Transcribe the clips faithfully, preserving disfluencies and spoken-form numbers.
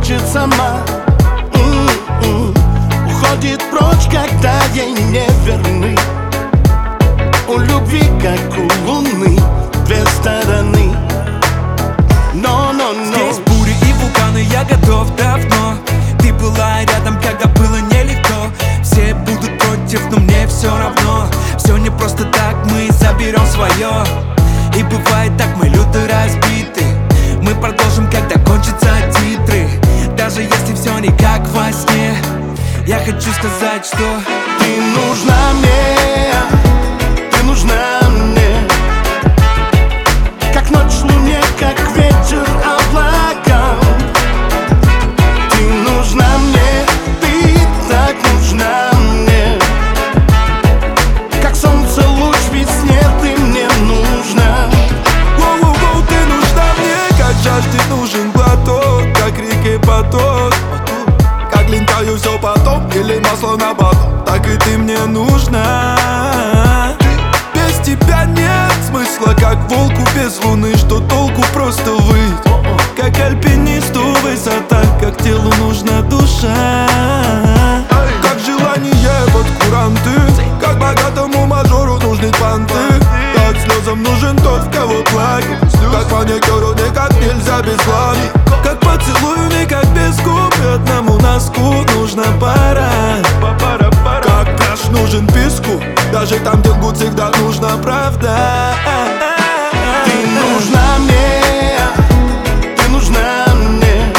хочет сама. М-м-м. Уходит прочь, когда ей не верны. У любви, как у луны, две стороны. Но, но, но здесь бури и вулканы, я готов давно. Ты была рядом, когда было нелегко. Все будут против, но мне все равно. Все не просто так, мы заберем свое. И бывает так, мы люто разбиты. Мы продолжим, когда кончатся титры. Даже если все не как во сне, я хочу сказать, что ты нужна мне, ты нужна мне. Как ночь луне, как ветер облакам. Ты нужна мне, ты так нужна мне. Как солнце луч в весне, ты мне нужна. Воу-воу-воу, ты нужна мне, как жажде нужен глоток, как реке поток. Как лентаю все потом, или масло на батон, так и ты мне нужна. Без тебя нет смысла, как волку без луны. Что толку просто выть, как альпинисту высота, как телу нужна душа. Как желание под куранты, как богатому мажору нужны понты. Как слезам нужен тот, в кого плакать, как маникюру никак нельзя без влаги. Как поцелую никак без губ, и одному носку нужна пара. Как пляж нужен песку, даже там, где лгут, всегда нужна правда. Ты нужна мне, ты нужна мне.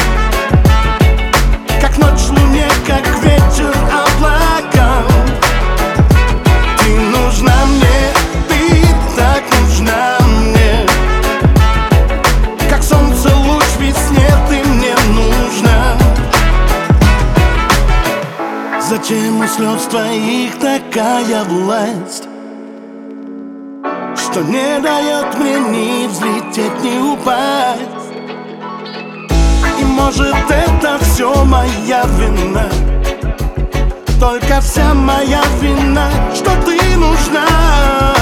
Как ночь луне, как ветер облакам. Ты нужна мне, ты так нужна мне. Как солнце луч в весне, ты мне нужна. Зачем у слез твоих такая власть, что не дает мне ни взлететь, ни упасть? И может это все моя вина, только вся моя вина, что ты нужна.